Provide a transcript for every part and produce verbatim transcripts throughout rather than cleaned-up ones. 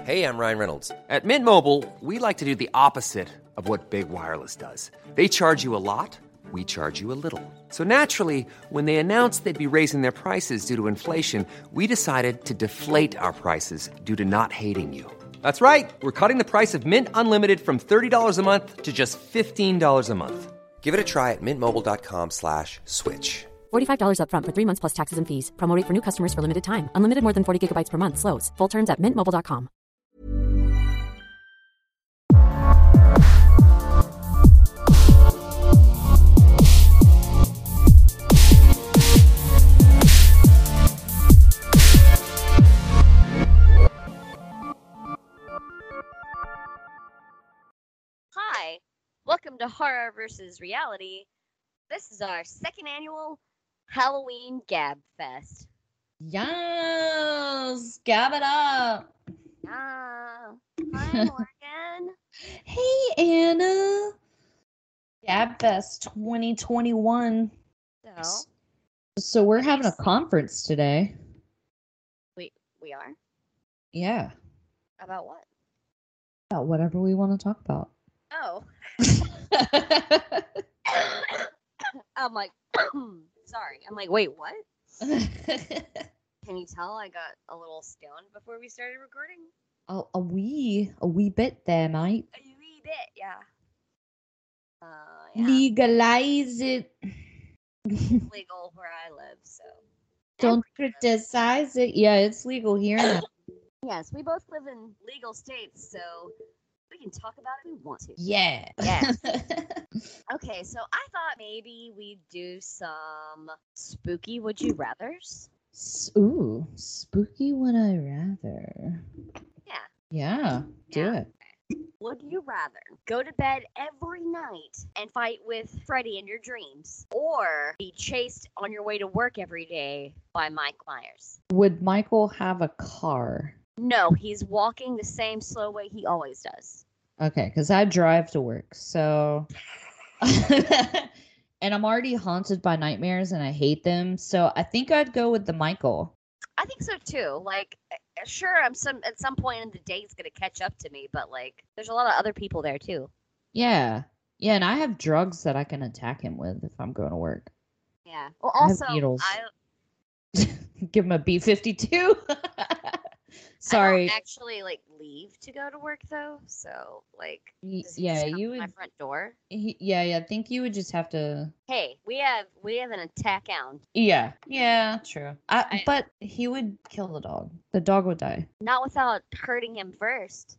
Hey, I'm Ryan Reynolds. At Mint Mobile, we like to do the opposite of what Big Wireless does. They charge you a lot, we charge you a little. So naturally, when they announced they'd be raising their prices due to inflation, we decided to deflate our prices due to not hating you. That's right. We're cutting the price of Mint Unlimited from thirty dollars a month to just fifteen dollars a month. Give it a try at mintmobile.com slash switch. forty-five dollars up front for three months plus taxes and fees. Promo rate for new customers for limited time. Unlimited more than forty gigabytes per month. Slows full terms at mint mobile dot com. Hi, welcome to Horror versus Reality. This is our second annual Halloween Gab Fest. Yes, gab it up. Ah, hi Morgan. Hey Anna. Gab Fest twenty twenty-one. So, So we're having a conference today. we we are Yeah. about what? About whatever we want to talk about. Oh, I'm like, sorry. I'm like, wait, what? Can you tell I got a little stoned before we started recording? a, a wee, a wee bit there, mate. A wee bit, yeah. Uh, yeah. Legalize it. It's legal where I live, so. Don't criticize it. Yeah, it's legal here now. Yes, we both live in legal states, so we can talk about it if we want to. Yeah. Yeah. Okay, so I thought maybe we'd do some spooky would you rathers. S- Ooh, spooky would I rather? Yeah. Yeah, do Yeah. it. Would you rather go to bed every night and fight with Freddy in your dreams, or be chased on your way to work every day by Mike Myers? Would Michael have a car? No, he's walking the same slow way he always does. Okay, because I drive to work, so. And I'm already haunted by nightmares and I hate them, so I think I'd go with the Michael. I think so too. Like, sure, I'm some at some point in the day it's gonna catch up to me, but like, there's a lot of other people there too. Yeah. Yeah, and I have drugs that I can attack him with if I'm going to work. Yeah. Well, I have also, needles. I, Give him a B fifty-two. Sorry. I don't actually like leave to go to work though, so like, Y- does he yeah, just come you to would. my front door. He, yeah, yeah. I think you would just have to. Hey, we have we have an attack hound. Yeah. Yeah. True. I, I- but he would kill the dog. The dog would die. Not without hurting him first.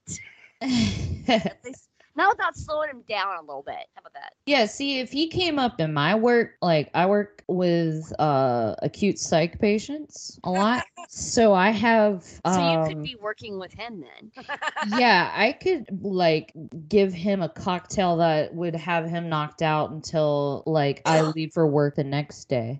At least, not without slowing him down a little bit. How about that? Yeah, see, if he came up in my work, like I work with uh acute psych patients a lot, so I have um, So you could be working with him then. yeah, I could like give him a cocktail that would have him knocked out until like I leave for work the next day.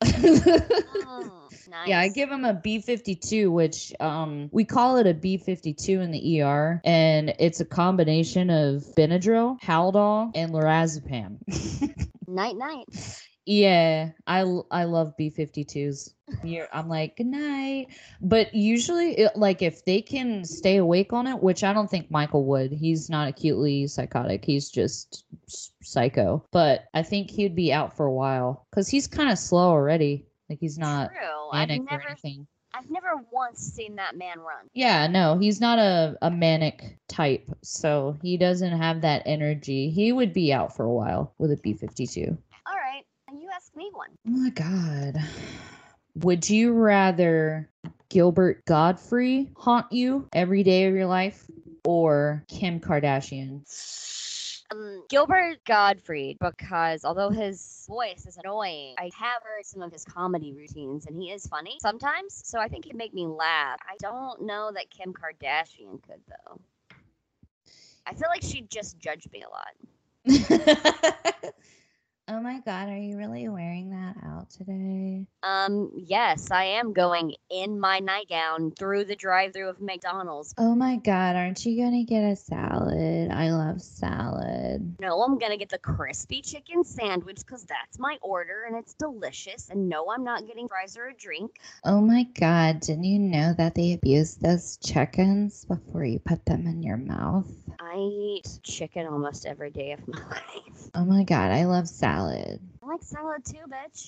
Mm, nice. Yeah, I give him a B fifty-two, which um we call it a B fifty-two in the E R, and it's a combination of Benadryl, Haldol, and lorazepam. Night night. Yeah, I, l- I love B fifty-twos. You're, I'm like, good night. But usually, it, like, if they can stay awake on it, which I don't think Michael would. He's not acutely psychotic. He's just s- psycho. But I think he'd be out for a while because he's kind of slow already. Like, he's not True. I've manic or never anything. I've never once seen that man run. Yeah, no, he's not a, a manic type. So he doesn't have that energy. He would be out for a while with a B fifty-two. All right, you ask me one. Oh my God. Would you rather Gilbert Godfrey haunt you every day of your life or Kim Kardashian? Um, Gilbert Gottfried, because although his voice is annoying, I have heard some of his comedy routines, and he is funny sometimes, so I think he'd make me laugh. I don't know that Kim Kardashian could, though. I feel like she'd just judge me a lot. Oh my God, are you really wearing that out today? Um, yes, I am going in my nightgown through the drive-through of McDonald's. Oh my God, aren't you gonna get a salad? I love salad. No, I'm gonna get the crispy chicken sandwich because that's my order and it's delicious. And no, I'm not getting fries or a drink. Oh my God, didn't you know that they abuse those chickens before you put them in your mouth? I eat chicken almost every day of my life. Oh my God, I love salad. I like salad too, bitch.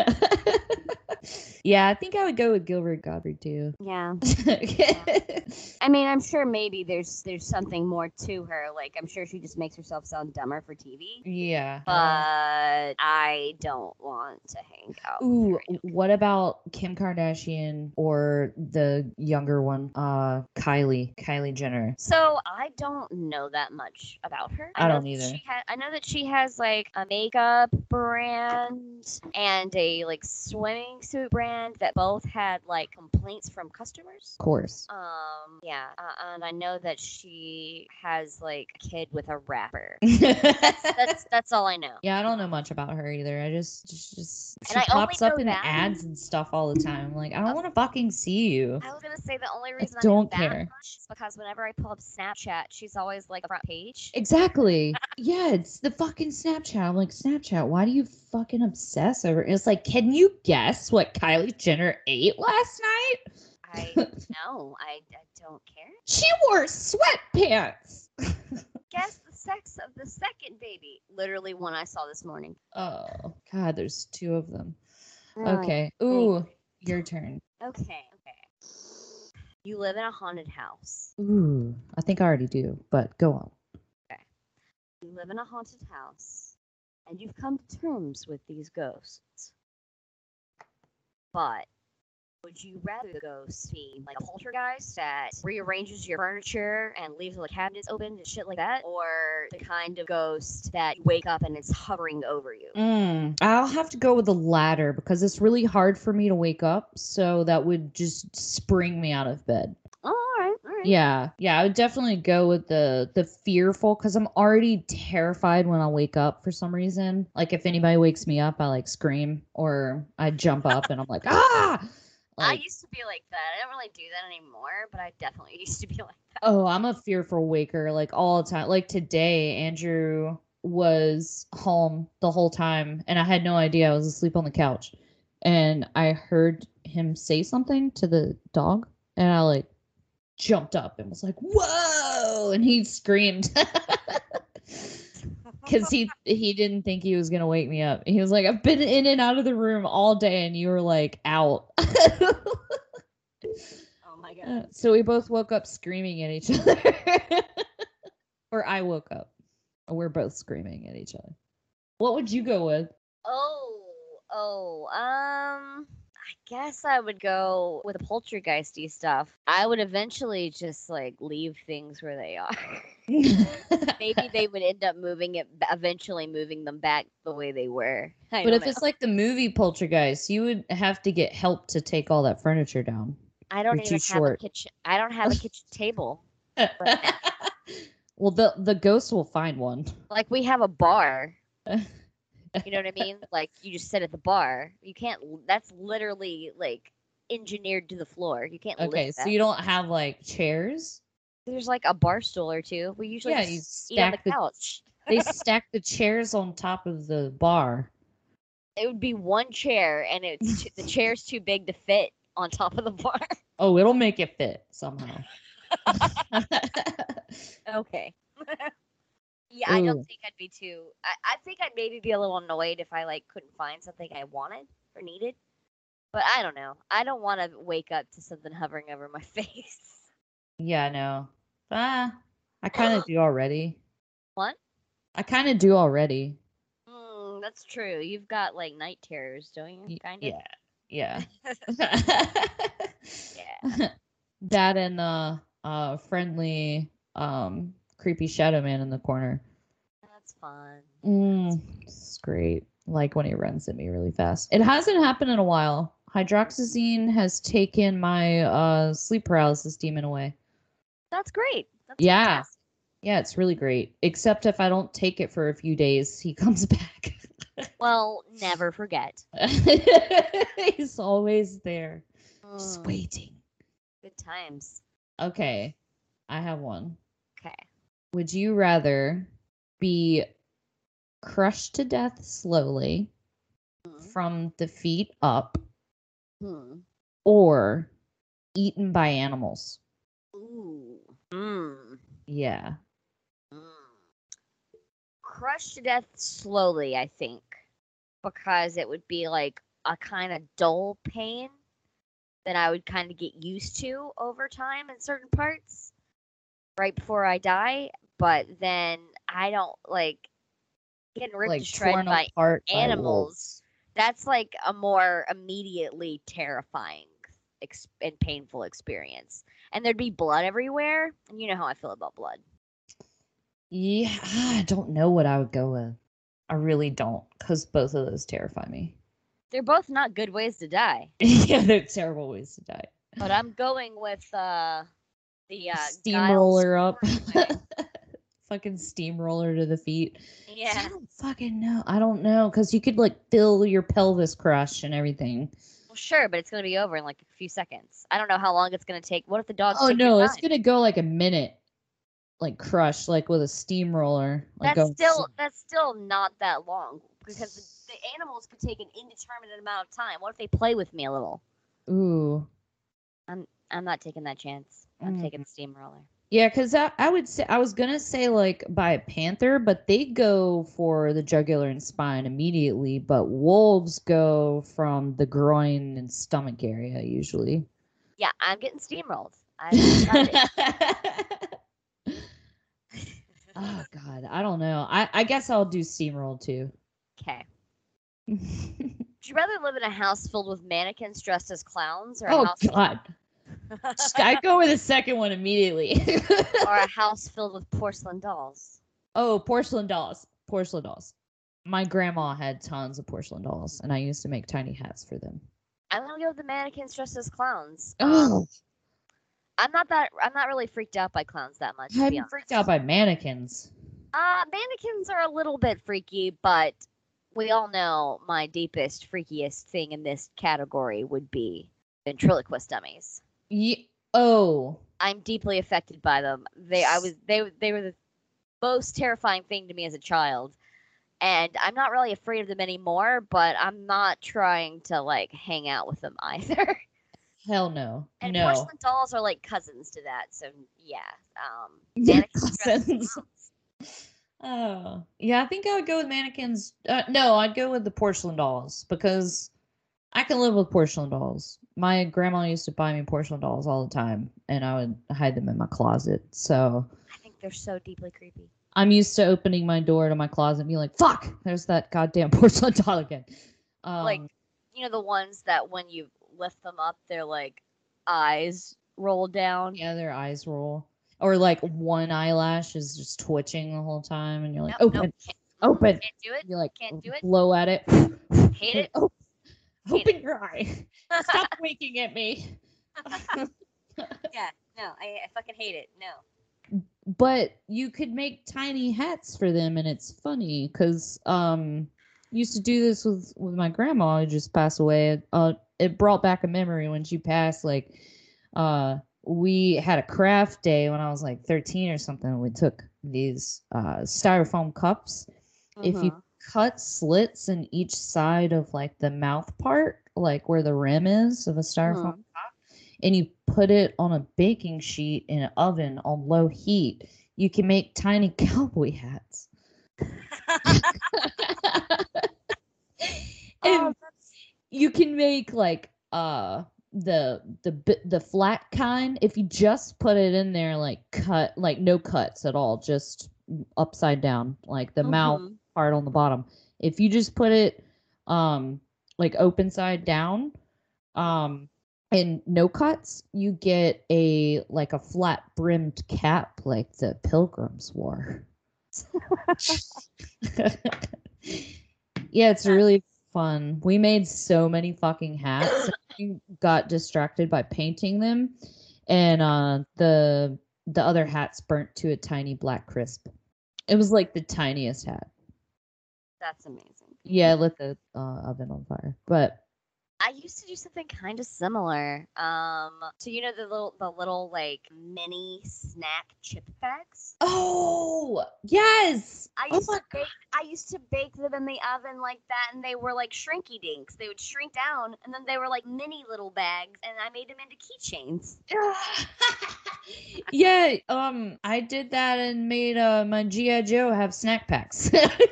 Yeah, I think I would go with Gilbert Gottfried too. Yeah. I mean, I'm sure maybe there's there's something more to her. Like, I'm sure she just makes herself sound dumber for T V. Yeah. But I don't want to hang out. Ooh, with her. what about Kim Kardashian or the younger one, uh, Kylie, Kylie Jenner? So I don't know that much about her. I know don't that either. She ha- I know that she has like a makeup brand and a like swimming suit brand that both had like complaints from customers. Of course. Um, yeah, uh, and I know that she has like a kid with a rapper. that's, That's that's all I know. Yeah, I don't know much about her either. I just, just, just she And I only pops up know in that- ads and stuff all the time. I'm like, I don't want to fucking see you. I was gonna say the only reason I, don't know that care. much is because whenever I pull up Snapchat, she's always like the front page. Exactly. Yeah, it's the fucking Snapchat. I'm like, Snapchat, why do you fucking obsess over it? It's like, can you guess what Kylie Jenner ate last night? I no, I, I don't care. She wore sweatpants. Guess the sex of the second baby. Literally one I saw this morning. Oh, God, there's two of them. Oh, Okay. Ooh, your turn. Okay. Okay. You live in a haunted house. Ooh, I think I already do, but go on. You live in a haunted house, and you've come to terms with these ghosts. But would you rather the ghost be like a poltergeist that rearranges your furniture and leaves the cabinets open and shit like that? Or the kind of ghost that you wake up and it's hovering over you? Mm, I'll have to go with the latter because it's really hard for me to wake up, so that would just spring me out of bed. Oh, all right, all right. Yeah, yeah, I would definitely go with the the fearful because I'm already terrified when I wake up for some reason. Like if anybody wakes me up, I like scream or I jump up and I'm like, ah! I Like, used to be like that. I don't really do that anymore, but I definitely used to be like that. oh, I'm a fearful waker like all the time. Like today, Andrew was home the whole time and I had no idea. I was asleep on the couch and I heard him say something to the dog and I like jumped up and was like, whoa, and he screamed because he he didn't think he was gonna wake me up. He was like, I've been in and out of the room all day and you were like out. Oh my god. So we both woke up screaming at each other. Or I woke up. We're both screaming at each other. What would you go with? Oh, oh, um, I guess I would go with the poltergeisty stuff. I would eventually just like leave things where they are. Maybe they would end up moving it, eventually moving them back the way they were. I But don't if know. it's like the movie Poltergeist, you would have to get help to take all that furniture down. I don't you're even too have short. a kitchen. I don't have a kitchen table. Well, the the ghost will find one. Like we have a bar. You know what I mean? Like you just sit at the bar. You can't. That's literally like engineered to the floor. You can't. Okay, lift so that. you don't have like chairs? There's like a bar stool or two. We usually Yeah, just you eat on the stack the- couch. They stack the chairs on top of the bar. It would be one chair, and it's t- the chair's too big to fit on top of the bar. Oh, it'll make it fit somehow. Okay. Yeah, I Ooh. don't think I'd be too. I, I think I'd maybe be a little annoyed if I like couldn't find something I wanted or needed. But I don't know. I don't want to wake up to something hovering over my face. Yeah, no. Ah, I kind of do already. What? I kind of do already. Mm, that's true. You've got like night terrors, don't you? Y- Kind of. Yeah, yeah. Yeah. That and the uh, friendly, um, creepy shadow man in the corner. That's fun. Mm, it's great. Like when he runs at me really fast. It hasn't happened in a while. Hydroxyzine has taken my uh, sleep paralysis demon away. That's great. That's Yeah. fantastic. Yeah, it's really great. Except if I don't take it for a few days, he comes back. Well, never forget. He's always there, just Mm, waiting. good times. Okay, I have one. Okay. Would you rather be crushed to death slowly from the feet up Hmm. or eaten by animals? Ooh. Mm. Yeah. Mm. Crushed to death slowly, I think, because it would be like a kind of dull pain that I would kind of get used to over time in certain parts right before I die. But then I don't like getting ripped Like to shreds torn by apart by animals. wolves. That's like a more immediately terrifying ex- and painful experience. And there'd be blood everywhere. And you know how I feel about blood. Yeah, I don't know what I would go with. I really don't, because both of those terrify me. They're both not good ways to die. Yeah, they're terrible ways to die. But I'm going with uh, the uh, Steamroller Giles up. Corey way. Fucking steamroller to the feet. See, Yeah. I don't fucking know. I don't know, because you could like feel your pelvis crush and everything. Well, sure, but it's going to be over in like a few seconds. I don't know how long it's going to take. What if the dogs Oh take their no, time? it's gonna go like a minute, like crush, like with a steamroller. Like That's going still s- that's still not that long because the, the animals could take an indeterminate amount of time. What if they play with me a little? Ooh. I'm I'm not taking that chance. I'm Mm. taking the steamroller. Yeah, because I, I would say I was gonna say like by a panther, but they go for the jugular and spine immediately, but wolves go from the groin and stomach area usually. Yeah, I'm getting steamrolled. I decided. Oh God, I don't know. I, I guess I'll do steamroll too. Okay. Would you rather live in a house filled with mannequins dressed as clowns, or a Oh house God, I go with the second one immediately. or a house filled with porcelain dolls? Oh, porcelain dolls. Porcelain dolls. My grandma had tons of porcelain dolls, and I used to make tiny hats for them. I'm gonna go with the mannequins dressed as clowns. Um, Oh, I'm not that I'm not really freaked out by clowns that much, to be I'm honest. freaked out by mannequins. Uh, mannequins are a little bit freaky, but we all know my deepest, freakiest thing in this category would be ventriloquist dummies. Ye- oh, I'm deeply affected by them. They, I was, they, they were the most terrifying thing to me as a child, and I'm not really afraid of them anymore. But I'm not trying to like hang out with them either. hell no. And No. porcelain dolls are like cousins to that, so yeah. Um, They're mannequins dressed as cousins. clowns. Oh, yeah, I think I would go with mannequins. Uh, no, I'd go with the porcelain dolls because I can live with porcelain dolls. My grandma used to buy me porcelain dolls all the time, and I would hide them in my closet. So I think they're so deeply creepy. I'm used to opening my door to my closet and being like, fuck, there's that goddamn porcelain doll again. Um, Like, you know, the ones that when you lift them up, they're like eyes roll down. yeah, their eyes roll. Or like one eyelash is just twitching the whole time, and you're like, Nope, open, nope, can't, open. can't do it. You like Can't do it. blow at it. Hate it. Oh, Hate open your eye. Stop winking at me. Yeah, no, I, I fucking hate it. No. But you could make tiny hats for them, and it's funny because um used to do this with with my grandma who just passed away. Uh, it brought back a memory when she passed. Like, uh, we had a craft day when I was like thirteen or something. We took these uh styrofoam cups. If you Mhm. cut slits in each side of like the mouth part, like where the rim is of a styrofoam Mhm. cup, and you put it on a baking sheet in an oven on low heat, you can make tiny cowboy hats. And Oh, that's you can make like uh the the bi- the flat kind if you just put it in there like cut like no cuts at all, just upside down, like the mouth Mhm. part on the bottom. If you just put it um like open side down, um and no cuts, you get a like a flat brimmed cap like the pilgrims wore. Yeah, it's really fun. We made so many fucking hats. We got distracted by painting them, and uh, the the other hats burnt to a tiny black crisp. It was like the tiniest hat. that's amazing. Yeah, lit the uh, oven on fire. But I used to do something kind of similar. Um, so you know the little, the little like mini snack chip bags. oh yes, I oh used my to bake. I used to bake them in the oven like that, and they were like shrinky dinks. They would shrink down, and then they were like mini little bags, and I made them into keychains. yeah, um, I did that and made uh, my G I. Joe have snack packs.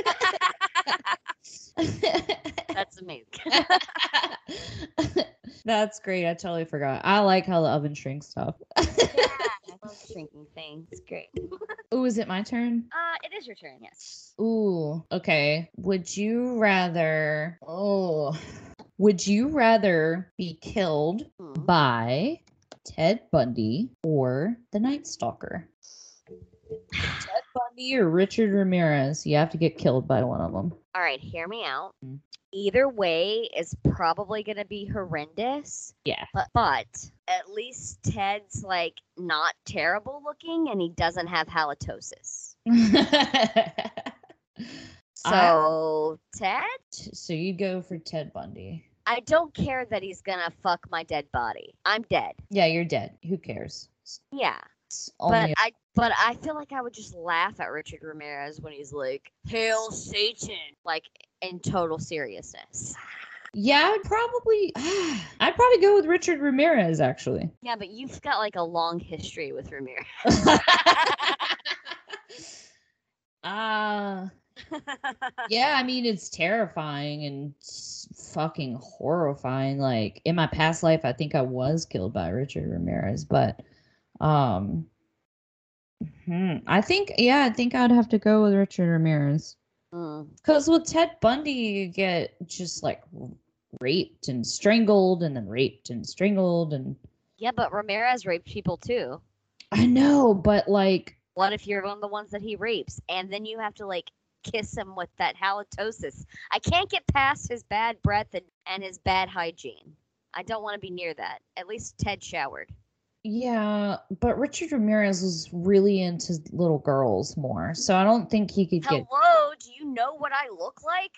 That's amazing. That's great. I totally forgot. I like how the oven shrinks stuff. Yeah, I love shrinking things. It's great. Oh, is it my turn? Uh, it is your turn. Yes. Ooh, okay. Would you rather? Oh, would you rather be killed Hmm. by Ted Bundy or the Night Stalker? Ted Bundy or Richard Ramirez? You have to get killed by one of them. All right, hear me out. Mm. Either way is probably going to be horrendous. Yeah. But, but at least Ted's like not terrible looking and he doesn't have halitosis. So, Ted? So you go for Ted Bundy. I don't care that he's going to fuck my dead body. I'm dead. Yeah, you're dead. Who cares? Yeah. It's But only I but I feel like I would just laugh at Richard Ramirez when he's like, "Hail Satan!" like in total seriousness. Yeah, I'd probably I'd probably go with Richard Ramirez actually. Yeah, but you've got like a long history with Ramirez. Uh yeah, I mean it's terrifying and s- fucking horrifying. Like in my past life, I think I was killed by Richard Ramirez, but um hmm, I think yeah, I think I'd have to go with Richard Ramirez. Mm. Because with Ted Bundy, you get just like raped and strangled and then raped and strangled. And Yeah, but Ramirez raped people too. I know, but like, What if you're one of the ones that he rapes and then you have to like kiss him with that halitosis? I can't get past his bad breath and, and his bad hygiene. I don't want to be near that. At least Ted showered. yeah, but Richard Ramirez was really into little girls more. So I don't think he could get. Hello, do you know what I look like?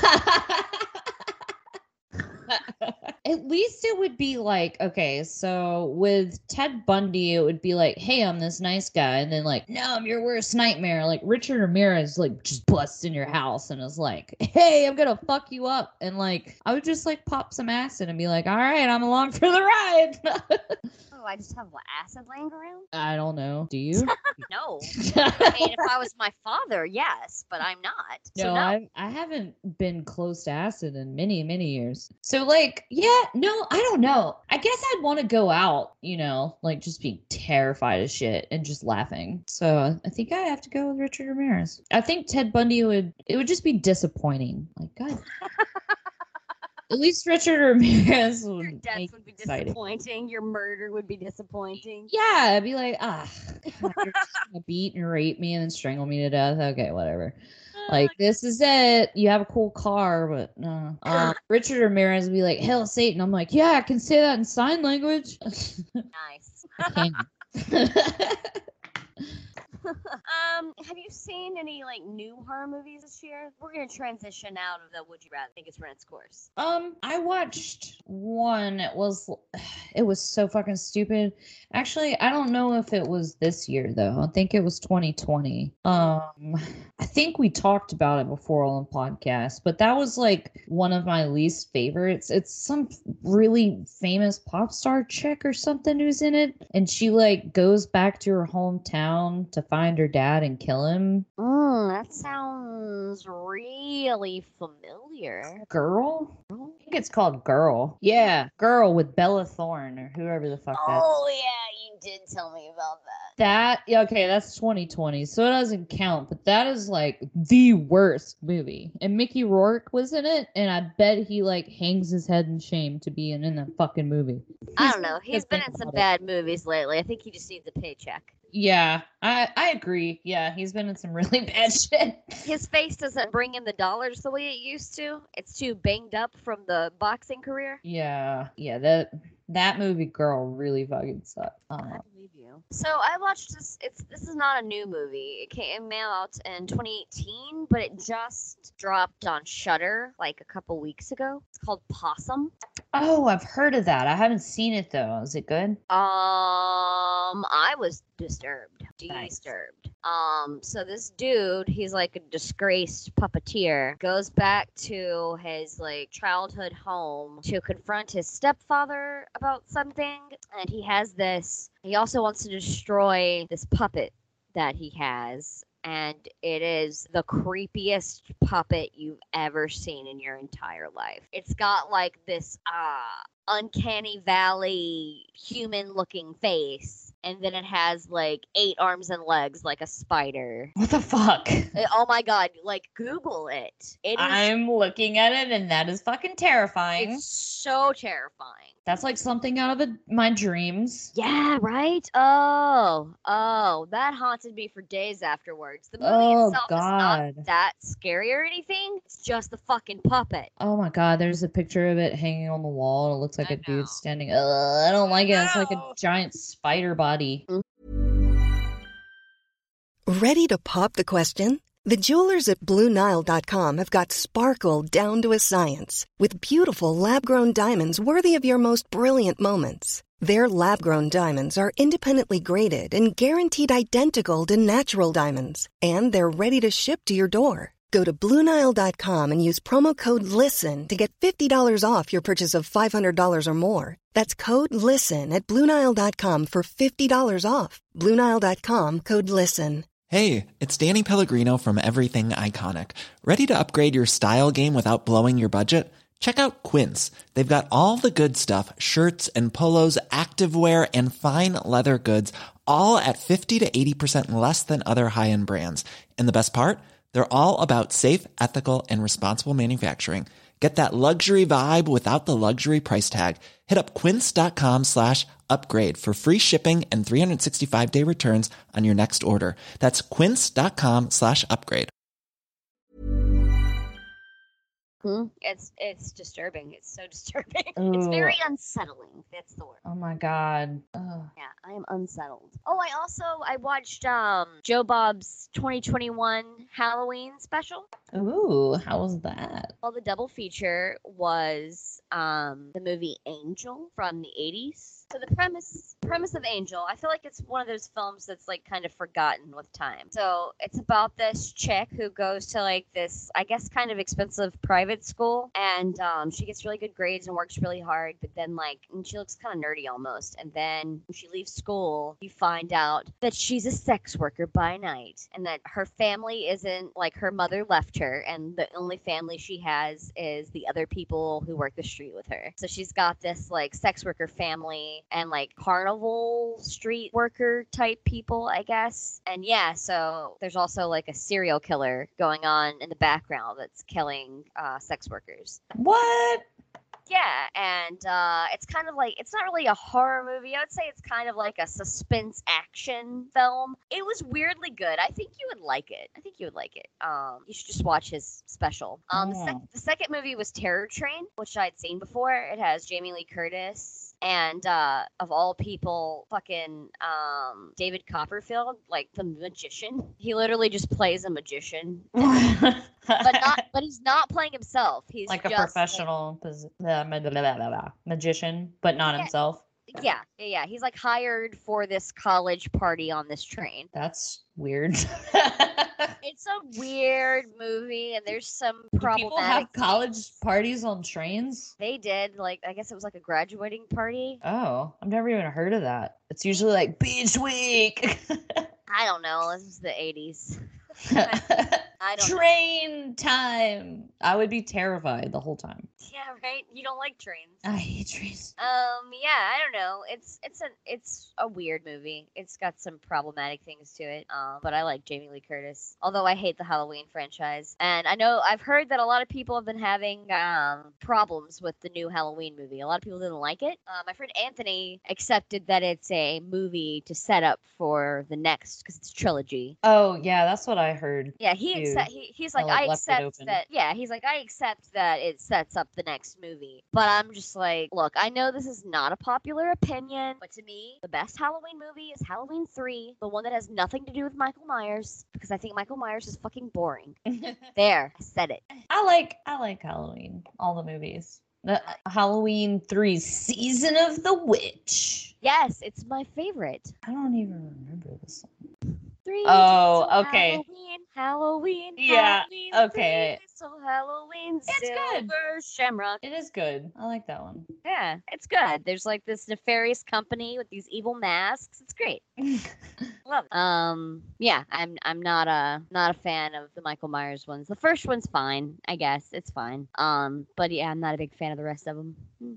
At least it would be like, okay, so with Ted Bundy, it would be like, hey, I'm this nice guy. And then like, no, I'm your worst nightmare. Like Richard Ramirez like just busts in your house and is like, hey, I'm going to fuck you up. And like, I would just like pop some acid and be like, all right, I'm along for the ride. Oh, I just have acid laying around? I don't know. Do you? No. I mean, if I was my father, yes, but I'm not. So No, no. I I haven't been close to acid in many, many years. So like, yeah, no, I don't know. I guess I'd want to go out, you know, like just being terrified as shit and just laughing. So I think I have to go with Richard Ramirez. I think Ted Bundy would, it would just be disappointing. Like, God. At least Richard Ramirez would Your death make would be exciting. disappointing. Your murder would be disappointing. Yeah, I'd be like, ah, God, you're just gonna beat and rape me and then strangle me to death. Okay, whatever. Like, this is it. You have a cool car, but no. Um, Richard Ramirez would be like, hell, Satan. I'm like, yeah, I can say that in sign language. Nice. I can. um, have you seen any like new horror movies this year? We're gonna transition out of the Would You Rather. I think it's run its course. Um, I watched one. It was, it was so fucking stupid. Actually, I don't know if it was this year though. I think it was twenty twenty. Um, I think we talked about it before on the podcast, but that was like one of my least favorites. It's some really famous pop star chick or something who's in it, and she like goes back to her hometown to find her dad and kill him. Mm, that sounds really familiar. Girl? I think it's called Girl. Yeah, Girl with Bella Thorne or whoever the fuck that. Oh yeah, you did tell me about that. That yeah, okay, that's twenty twenty, so it doesn't count. But that is like the worst movie, and Mickey Rourke was in it, and I bet he like hangs his head in shame to be in, in that fucking movie. I He's- don't know. He's just been think in some about it. bad movies lately. I think he just needs a paycheck. Yeah, I I agree. Yeah, he's been in some really bad shit. His face doesn't bring in the dollars the way it used to. It's too banged up from the boxing career. Yeah, yeah, that That movie, girl, really fucking sucked. I Uh, believe you. So I watched this. It's this is not a new movie. It came out in twenty eighteen, but it just dropped on Shudder like a couple weeks ago. It's called Possum. oh, I've heard of that. I haven't seen it though. Is it good? Um, I was disturbed. Nice. Disturbed. Um, so this dude, he's like a disgraced puppeteer, goes back to his like childhood home to confront his stepfather about something, and he has this. He also wants to destroy this puppet that he has. And it is the creepiest puppet you've ever seen in your entire life. It's got like this uh uncanny valley human looking face, and then it has like eight arms and legs like a spider. What the fuck? Uh, oh my god, like Google it. It is I'm looking at it, and that is fucking terrifying. it's so terrifying. That's like something out of a, my dreams. Yeah, right? Oh, oh, that haunted me for days afterwards. The movie Oh, itself God. is not that scary or anything. It's just the fucking puppet. Oh my god, there's a picture of it hanging on the wall, and it looks like I a know. dude standing. Ugh, I don't like it. It's like a No. giant spider body. Ready to pop the question? The jewelers at Blue Nile dot com have got sparkle down to a science with beautiful lab-grown diamonds worthy of your most brilliant moments. Their lab-grown diamonds are independently graded and guaranteed identical to natural diamonds, and they're ready to ship to your door. Go to Blue Nile dot com and use promo code LISTEN to get fifty dollars off your purchase of five hundred dollars or more. That's code LISTEN at Blue Nile dot com for fifty dollars off. Blue Nile dot com, code LISTEN. Hey, it's Danny Pellegrino from Everything Iconic. Ready to upgrade your style game without blowing your budget? Check out Quince. They've got all the good stuff, shirts and polos, activewear, and fine leather goods, all at fifty to eighty percent less than other high-end brands. And the best part? They're all about safe, ethical, and responsible manufacturing. Get that luxury vibe without the luxury price tag. Hit up quince.com slash upgrade for free shipping and three sixty-five day returns on your next order. That's quince.com slash upgrade. Hmm? It's it's disturbing. It's so disturbing. It's very Ooh. unsettling. That's the word. Oh my god. Ugh. Yeah, I am unsettled. Oh, I also I watched um Joe Bob's twenty twenty-one Halloween special. Ooh, how was that? Well, the double feature was um the movie Angel from the eighties. So the premise premise of Angel, I feel like it's one of those films that's like kind of forgotten with time. So it's about this chick who goes to like this, I guess, kind of expensive private school, and um, she gets really good grades and works really hard. But then like, and she looks kind of nerdy almost. And then when she leaves school, you find out that she's a sex worker by night, and that her family isn't like her mother left her, and the only family she has is the other people who work the street with her. So she's got this like sex worker family and like carnival street worker type people, I guess. And yeah, so there's also like a serial killer going on in the background that's killing uh, sex workers. What? Yeah, and uh, it's kind of like, it's not really a horror movie. I would say it's kind of like a suspense action film. It was weirdly good. I think you would like it. I think you would like it. Um, you should just watch his special. Um, the, sec- Oh. the second movie was Terror Train, which I'd seen before. It has Jamie Lee Curtis and uh, of all people, fucking um, David Copperfield, like the magician. He literally just plays a magician, but not. But he's not playing himself. He's like a just, professional pos- uh, blah, blah, blah, blah, blah, magician, but not Yeah. himself. Like, yeah, yeah, yeah. He's like hired for this college party on this train. That's weird. It's a weird movie, and there's some Do problematic. people have things. college parties on trains? They did, like, I guess it was like a graduating party. Oh, I've never even heard of that. It's usually like beach week. I don't know. This is the eighties. I don't know. Train time. I would be terrified the whole time. Yeah, right. You don't like trains. I hate trains. Um, yeah, I don't know. It's it's a it's a weird movie. It's got some problematic things to it. Um, but I like Jamie Lee Curtis. Although I hate the Halloween franchise, and I know I've heard that a lot of people have been having um problems with the new Halloween movie. A lot of people didn't like it. Uh, my friend Anthony accepted that it's a movie to set up for the next because it's a trilogy. Oh yeah, that's what I heard. Yeah, he Too. accept. He, he's like, I, like, I left it accept open. that. Yeah, he's like, I accept that it sets up the next movie. But I'm just like, look, I know this is not a popular opinion, but to me, the best Halloween movie is Halloween three, the one that has nothing to do with Michael Myers, because I think Michael Myers is fucking boring. There, I said it. I like I like Halloween, all the movies. The, Halloween three, Season of the Witch. Yes, it's my favorite. I don't even remember this song. Three. Oh, so okay. Halloween, Halloween. Yeah, Halloween okay. three, so Halloween. It's good. Silver Shamrock. It is good. I like that one. Yeah, it's good. There's like this nefarious company with these evil masks. It's great. Love it. Um, yeah, I'm I'm not a not a fan of the Michael Myers ones. The first one's fine, I guess. It's fine. Um, but yeah, I'm not a big fan of the rest of them.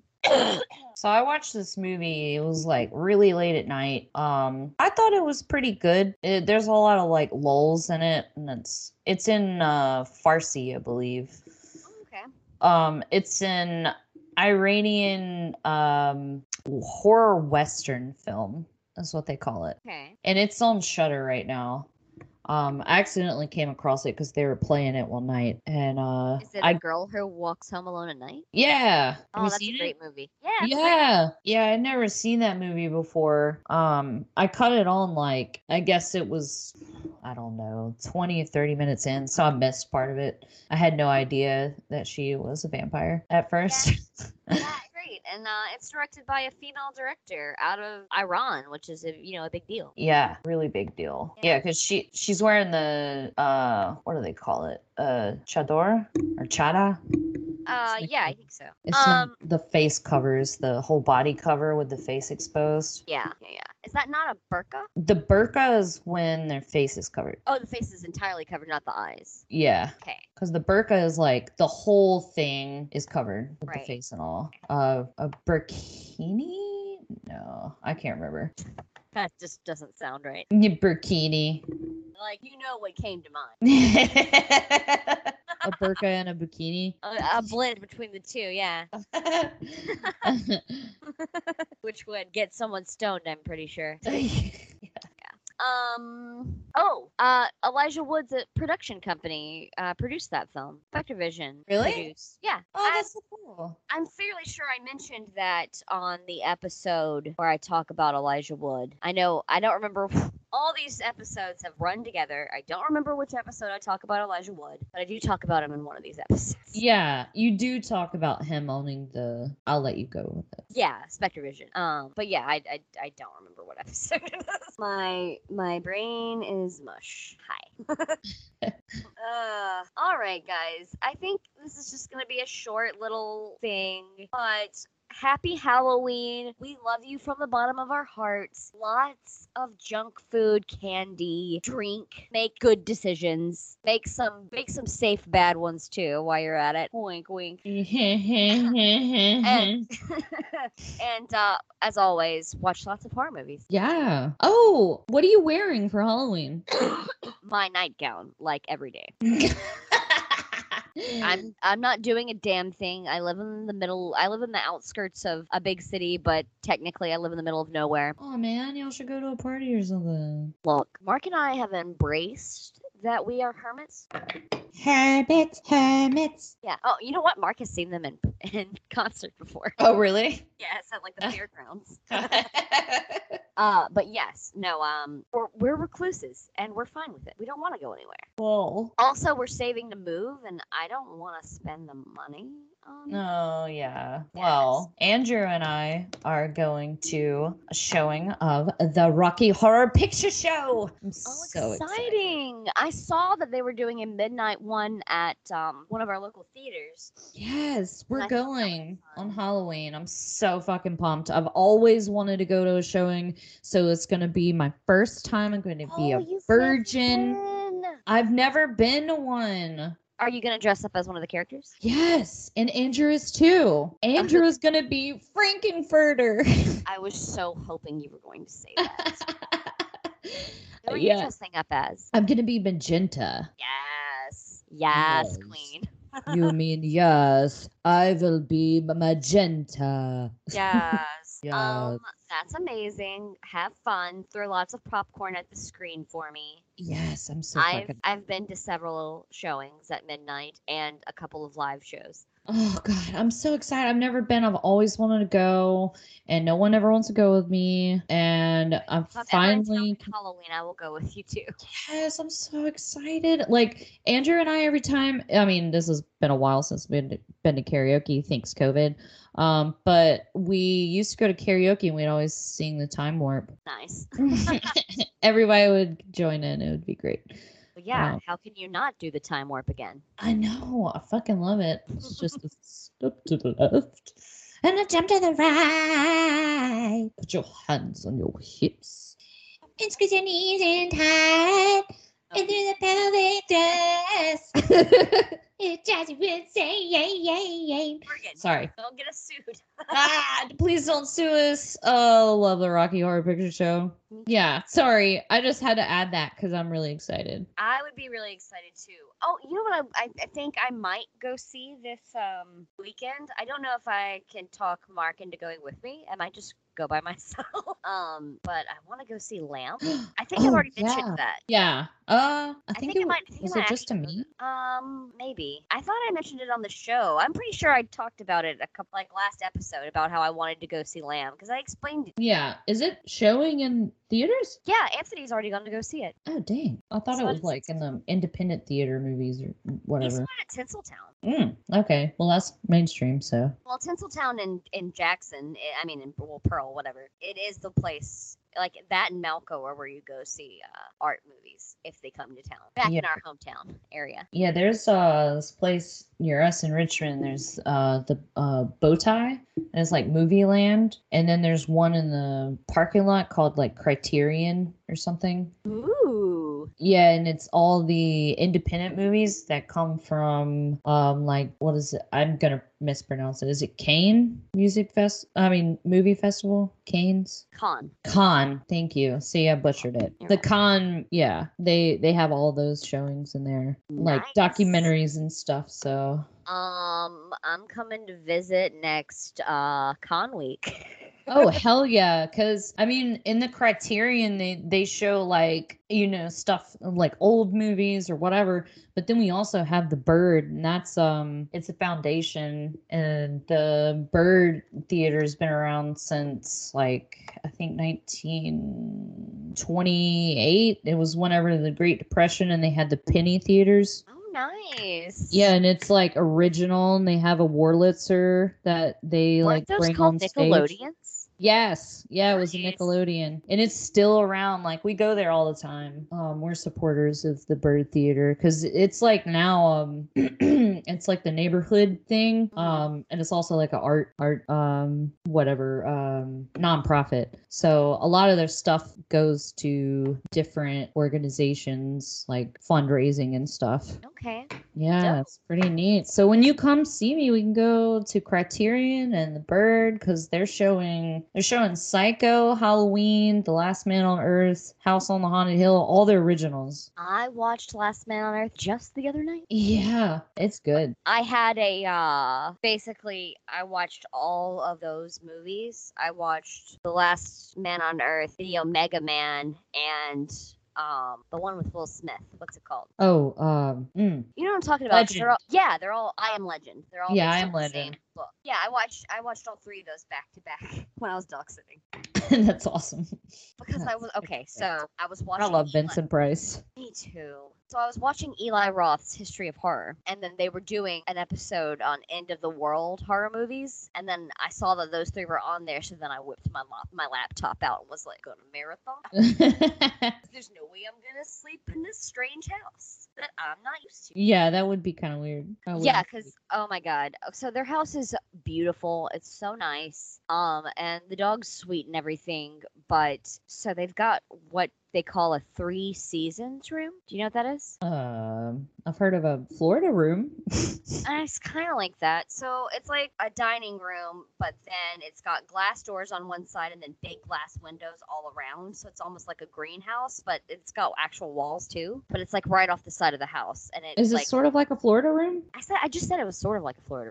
So I watched this movie. It was like really late at night. Um, I thought it was pretty good. It, there's a lot of like lulls in it, and it's it's in uh, Farsi, I believe. Okay. Um, it's an Iranian um horror western film. That's what they call it. Okay. And it's on Shudder right now. Um, I accidentally came across it because they were playing it one night, and uh, Is it I a girl who walks home alone at night? yeah. Have Oh, you that's seen a great it? movie. Yeah. it's a great Yeah, yeah, I'd never seen that movie before. Um, I cut it on like I guess it was, I don't know, twenty or thirty minutes in, so I missed part of it. I had no idea that she was a vampire at first. Yeah, great. And uh, it's directed by a female director out of Iran, which is a you know a big deal. Yeah, really big deal. Yeah. Yeah, because she she's wearing the uh what do they call it? Uh chador or chada? Uh, like yeah, the- I think so. It's Um, when the face covers, the whole body cover with the face exposed. yeah, yeah, yeah. Is that not a burqa? The burqa is when their face is covered. Oh, the face is entirely covered, not the eyes. Yeah. Okay. Because the burqa is like the whole thing is covered with Right. the face and all. Uh, a burkini? No, I can't remember. That just doesn't sound right. Yeah, burkini. Like, you know what came to mind. A burqa and a bikini. A, a blend between the two, yeah. Which would get someone stoned, I'm pretty sure. Um. Oh, uh, Elijah Wood's uh, production company uh, produced that film. Spectrovision. Really? Produced. Yeah. Oh, I'm, that's so cool. I'm fairly sure I mentioned that on the episode where I talk about Elijah Wood. I know. I don't remember. All these episodes have run together. I don't remember which episode I talk about Elijah Wood, but I do talk about him in one of these episodes. Yeah, you do talk about him owning the. I'll let you go with it. Yeah, Spectrovision. Um, but yeah, I, I, I don't remember what episode it is. My my brain is mush. Hi. uh, all right, guys. I think this is just gonna be a short little thing, but. Happy Halloween. We love you from the bottom of our hearts. Lots of junk food, candy, drink. Make good decisions. Make some make some safe bad ones too while you're at it. Wink wink. and and uh, as always, watch lots of horror movies. Yeah. Oh, what are you wearing for Halloween? My nightgown, like every day. I'm I'm not doing a damn thing. I live in the middle. I live in the outskirts of a big city, but technically I live in the middle of nowhere. Oh man, y'all should go to a party or something. Look, Mark and I have embraced that we are hermits. Hermits, hermits. Yeah. Oh, you know what? Mark has seen them in in concert before. Oh really? Yes, at like the fairgrounds. Uh, but yes, no, um, we're, we're recluses and we're fine with it. We don't want to go anywhere. Well. Also, we're saving to move, and I don't want to spend the money on. Oh yeah. Well, Andrew and I are going to a showing of the Rocky Horror Picture Show. I'm Oh, so excited. exciting! I saw that they were doing a midnight one at um one of our local theaters. Yes, we're I thought that was going fun. on Halloween. I'm so fucking pumped. I've always wanted to go to a showing, so it's going to be my first time. I'm going to be Oh, a you've virgin. never been. I've never been to one. Are you gonna dress up as one of the characters? Yes, and Andrew is too. Andrew is going to be Frankenfurter. I was so hoping you were going to say that. Who are you Yeah. dressing up as? I'm going to be Magenta. Yes, yes, Yes. queen. You mean yes, I will be Magenta. Yes. Yeah. Um, that's amazing. Have fun. Throw lots of popcorn at the screen for me. Yes, I'm so I've fucking. I've been to several showings at midnight and a couple of live shows. Oh God, I'm so excited. I've never been. I've always wanted to go, and no one ever wants to go with me. And I'm If I'm ever in town finally. for Halloween, I will go with you too. Yes, I'm so excited. Like Andrew and I, every time. I mean, this has been a while since we've been to, been to karaoke, thanks COVID. Um, but we used to go to karaoke, and we'd always sing the Time Warp. Nice. Everybody would join in. It would be great. But yeah, Wow. how can you not do the time warp again? I know. I fucking love it. It's just a step to the left and a jump to the right. Put your hands on your hips and squeeze your knees in tight and do the pelvic thrust. It drives you insane. Morgan, Sorry. don't get us sued. Ah, please don't sue us. Oh, love the Rocky Horror Picture Show. Yeah, sorry. I just had to add that because I'm really excited. I would be really excited too. Oh, you know what? I, I, I think I might go see this um weekend. I don't know if I can talk Mark into going with me. I might just go by myself. um, but I want to go see Lamb. I think I've Oh, already yeah. mentioned that. Yeah. Uh, I think, think it it might- I think it was might it just to actually me. Um, maybe. I thought I mentioned it on the show. I'm pretty sure I talked about it a couple like last episode about how I wanted to go see Lamb because I explained it. Yeah. Is it showing in theaters? Yeah, Anthony's already gone to go see it. Oh, dang. I thought So it was it's- like in the independent theater movies or He saw whatever. it at Tinseltown. Mm, okay. Well, that's mainstream, so. Well, Tinseltown in, in Jackson, I I mean, in well, Pearl, whatever, it is the place, like that and Malco are where you go see uh, art movies if they come to town. Back in Yeah. our hometown area. Yeah, there's uh this place near us in Richmond. There's uh the uh Bowtie, and it's like Movie Land, and then there's one in the parking lot called like Criterion or something. Ooh. Yeah, and it's all the independent movies that come from um like what is it? I'm gonna mispronounce it. Is it Cannes Music Fest? I mean Movie Festival? Cannes? Con. Con. Thank you. See, I butchered it. You're The welcome. Con. Yeah, they they have all those showings in there, like Nice. documentaries and stuff. So. Um, I'm coming to visit next uh Con Week. Oh hell yeah! Because I mean, in the Criterion, they they show like you know stuff like old movies or whatever. But then we also have the Bird, and that's um, it's a foundation, and the Bird Theater's been around since like I think nineteen twenty-eight. It was whenever the Great Depression, and they had the penny theaters. Oh, nice. Yeah, and it's like original, and they have a Wurlitzer that they Weren't like those bring called on stage. Nickelodeons? Yes, yeah, it was a Nice. Nickelodeon, and it's still around. Like we go there all the time. Um, we're supporters of the Bird Theater because it's like now, um, it's like the neighborhood thing. Mhm. Um, and it's also like a art, art, um, whatever, um, nonprofit. So a lot of their stuff goes to different organizations, like fundraising and stuff. Okay. Yeah, Dope. it's pretty neat. So when you come see me, we can go to Criterion and the Bird because they're showing they're showing Psycho, Halloween, The Last Man on Earth, House on the Haunted Hill, all the originals. I watched Last Man on Earth just the other night. Yeah, it's good. I had a uh basically I watched all of those movies. I watched The Last Man on Earth, The Omega Man, and um the one with Will Smith. What's it called? Oh, um, mm, You know what I'm talking about? 'cause Legend. They're all, yeah, they're all I Am Legend. They're all Yeah, based I on Am the Legend. same book. Yeah, I watched I watched all three of those back to back when I was dog sitting. that's awesome. Because I That's was okay, perfect. so I was watching I love Eli- Vincent Price. Me too. So I was watching Eli Roth's History of Horror, and then they were doing an episode on end of the world horror movies, and then I saw that those three were on there. So then I whipped my lap- my laptop out and was like, "Going to marathon? There's no way I'm gonna sleep in this strange house that I'm not used to." Yeah, that would be kind of weird. I Yeah, wouldn't- because oh my god, so their house is beautiful. It's so nice. Um, and the dog's sweet and everything. But so they've got what they call a three seasons room. Do you know what that is? Um, I've heard of a Florida room. And it's kind of like that. So it's like a dining room, but then it's got glass doors on one side and then big glass windows all around. So it's almost like a greenhouse, but it's got actual walls too. But it's like right off the side of the house, and it's Is it like sort of like a Florida room? I said. I just said it was sort of like a Florida room.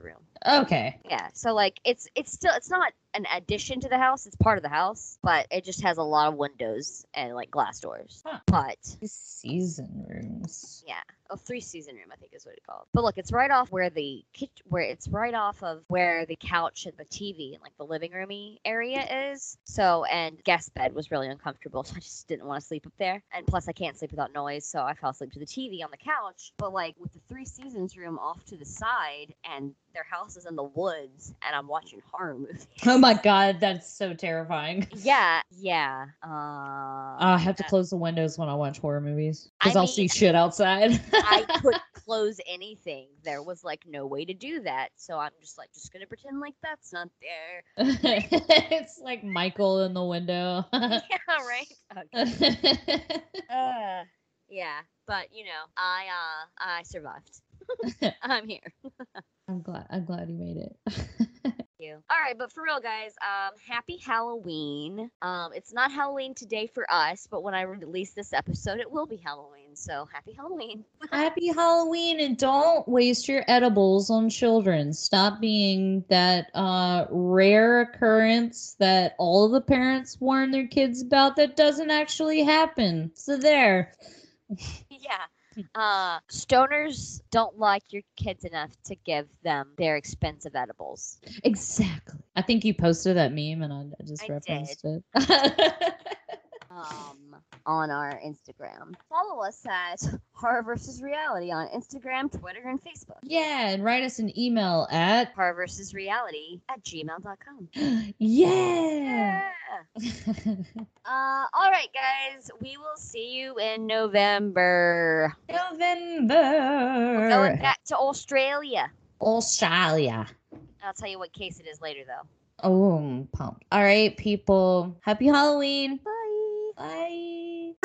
Okay. Yeah, so like it's it's still it's not an addition to the house, it's part of the house, but it just has a lot of windows and like glass doors. Huh. But Season rooms. yeah, a three season room I think is what it's called. But look, it's right off where the kitchen, where it's right off of where the couch and the T V and like the living roomy area is. So and guest bed was really uncomfortable, so I just didn't want to sleep up there. And plus I can't sleep without noise, so I fell asleep to the T V on the couch. But like with the three seasons room off to the side and their house is in the woods and I'm watching horror movies. Oh my god, that's so terrifying. Yeah, yeah. Uh, I have to close the windows when I watch horror movies because I I'll mean, see shit outside. I couldn't close anything. There was like no way to do that. So I'm just like, just gonna pretend like that's not there. It's like Michael in the window. Yeah, right? Okay. Uh, yeah, but you know, I uh I survived. I'm here. I'm glad. I'm glad you made it. You. All right, but for real, guys, um, happy Halloween. Um, it's not Halloween today for us, but when I release this episode, it will be Halloween. So happy Halloween. Happy Halloween, and don't waste your edibles on children. Stop being that uh, rare occurrence that all of the parents warn their kids about that doesn't actually happen. So there. Yeah. Uh, stoners don't like your kids enough to give them their expensive edibles. Exactly. I think you posted that meme and I just I referenced did. it. Um, on our Instagram. Follow us at Horror versus Reality on Instagram, Twitter, and Facebook. Yeah, and write us an email at Horror versus Reality at gmail dot com. yeah. Uh, all right, guys. We will see you in November. November. We're going back to Australia. Australia. I'll tell you what case it is later, though. Oh, I'm pumped. All right, people. Happy Halloween. Bye. Bye.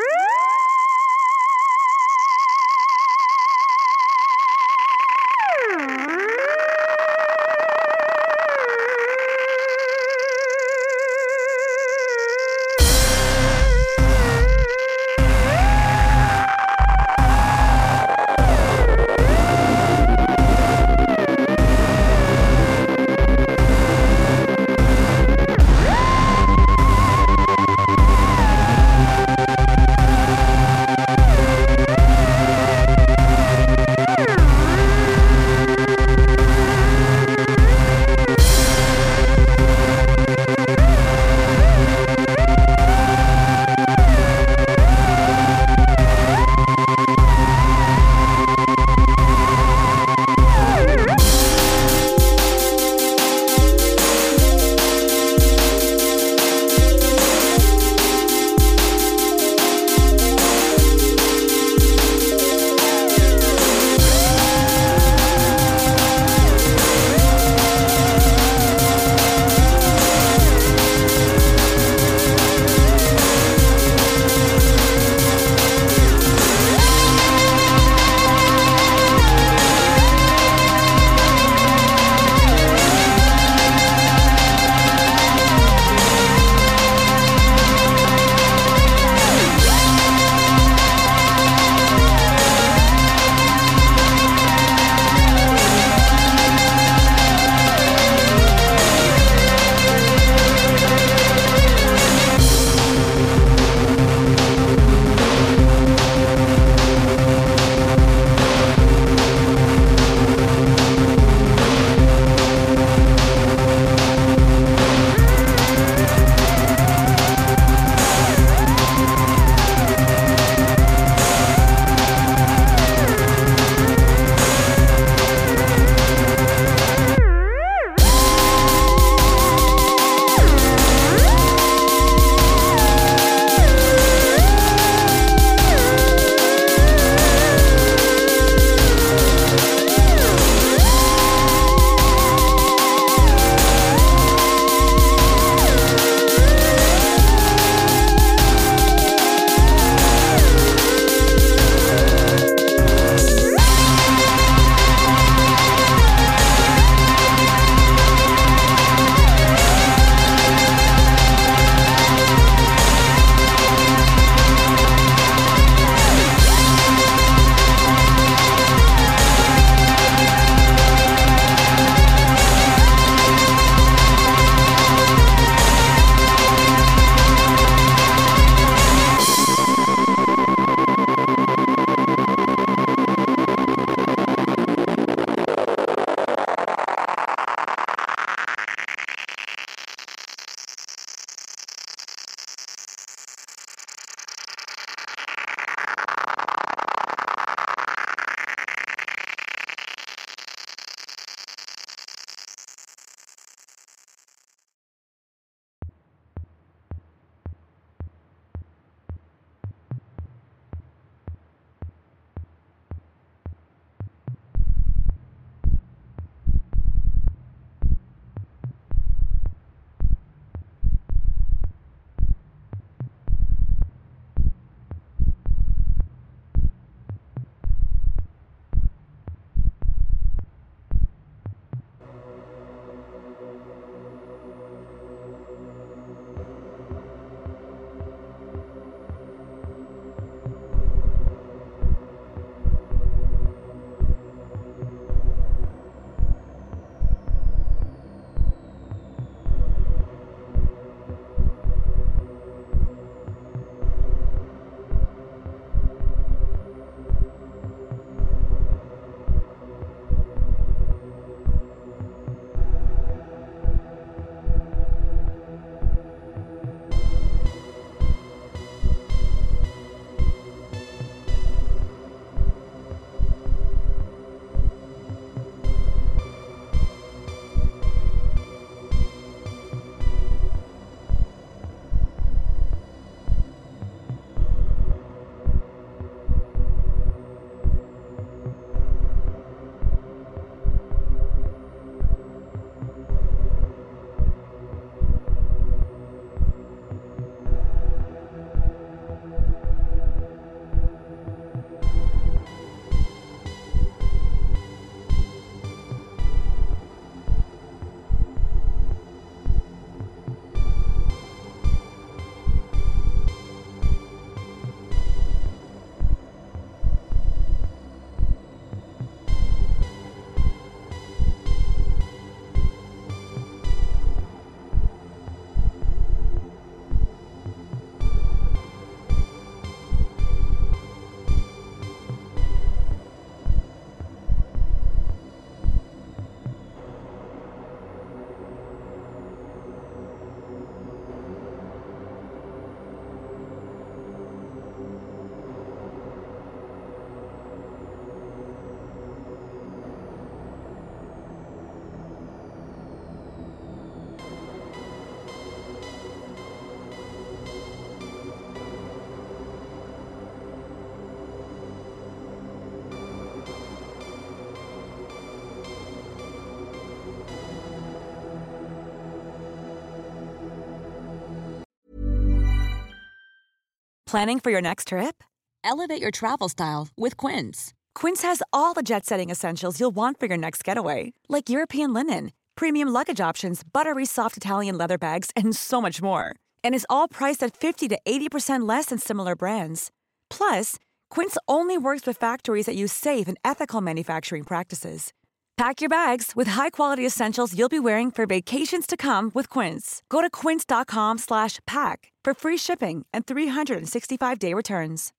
Planning for your next trip? Elevate your travel style with Quince. Quince has all the jet-setting essentials you'll want for your next getaway, like European linen, premium luggage options, buttery soft Italian leather bags, and so much more. And is all priced at fifty to eighty percent less than similar brands. Plus, Quince only works with factories that use safe and ethical manufacturing practices. Pack your bags with high-quality essentials you'll be wearing for vacations to come with Quince. Go to quince.com slash pack for free shipping and three sixty-five day returns.